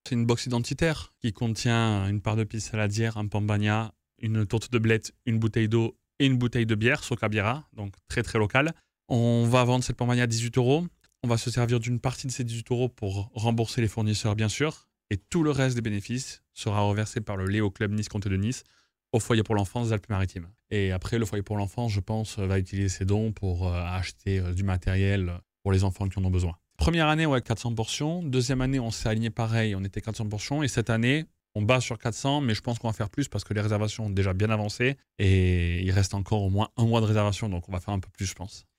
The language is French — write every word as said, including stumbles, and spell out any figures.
C'est une box identitaire qui contient une part de pisse saladière, un pambagna, une tourte de blettes, une bouteille d'eau et une bouteille de bière, Soca Biera, donc très très local. On va vendre cette pambagna à dix-huit euros. On va se servir d'une partie de ces dix-huit euros pour rembourser les fournisseurs, bien sûr. Et tout le reste des bénéfices sera reversé par le Léo Club Nice Comté de Nice au foyer pour l'enfance des Alpes-Maritimes. Et après, le foyer pour l'enfance, je pense, va utiliser ses dons pour euh, acheter euh, du matériel pour les enfants qui en ont besoin. Première année, ouais, quatre cents portions. Deuxième année, on s'est aligné pareil, on était quatre cents portions. Et cette année, on base sur quatre cents, mais je pense qu'on va faire plus parce que les réservations ont déjà bien avancé. Et il reste encore au moins un mois de réservation, donc on va faire un peu plus, je pense.